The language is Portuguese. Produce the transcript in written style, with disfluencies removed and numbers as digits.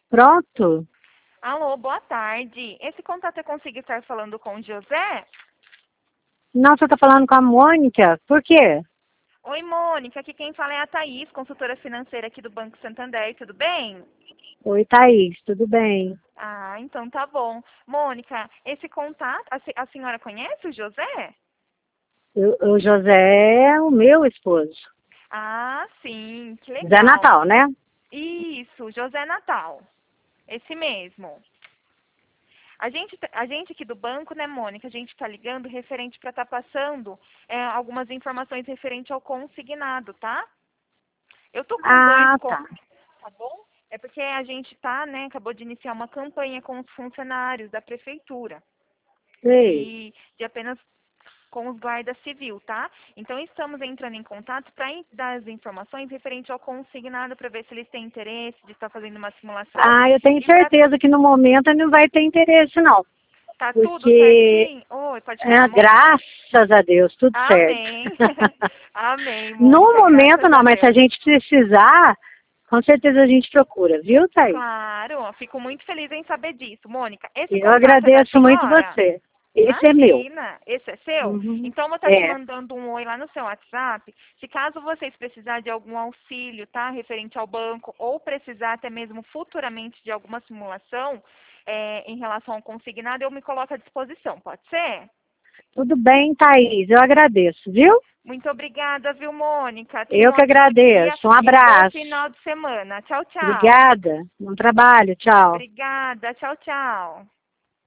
Pronto. Alô, boa tarde. Esse contato eu consigo estar falando com o José? Não, você está falando com a Mônica? Por quê? Oi, Mônica. Aqui quem fala é a Thaís, consultora financeira aqui do Banco Santander. Tudo bem? Oi, Thaís, tudo bem? Ah, então tá bom. Mônica, esse contato, a senhora conhece o José? O José é o meu esposo. Ah, sim, que Zé legal. Natal, né? Isso, José Natal. Esse mesmo. A gente aqui do banco, né, Mônica, a gente está ligando referente para estar passando algumas informações referente ao consignado, tá? Eu tô com dois, Ah, tá. tá bom? É porque a gente tá, né, acabou de iniciar uma campanha com os funcionários da prefeitura Sei. de apenas com os guardas civil, tá? Então estamos entrando em contato para dar as informações referente ao consignado para ver se eles têm interesse de estar fazendo uma simulação Ah, eu tenho e para certeza que no momento não vai ter interesse, não. tá tudo Porque, certinho. Oi, pode falar, Mônica. graças a Deus, tudo certo. Amém. Amém, No Mônica, momento graças não, a mas se a Deus. gente precisar, com certeza a gente procura, viu, Thaís? Claro, eu fico muito feliz em saber disso, Mônica. Esse Eu contato é da agradeço muito senhora? você. Esse é meu. Imagina, esse é seu? Uhum. Então eu vou estar te É. mandando um oi lá no seu WhatsApp. Se caso vocês precisarem de algum auxílio, tá, referente ao banco, ou precisar até mesmo futuramente de alguma simulação em relação ao consignado, eu me coloco à disposição, pode ser? Tudo bem, Thaís, eu agradeço, viu? Muito obrigada, viu, Mônica? Tenha Eu um que ótimo dia agradeço. Um e um bom abraço. final de semana. Tchau, tchau. Obrigada. Bom trabalho. Tchau. Obrigada. Tchau, tchau.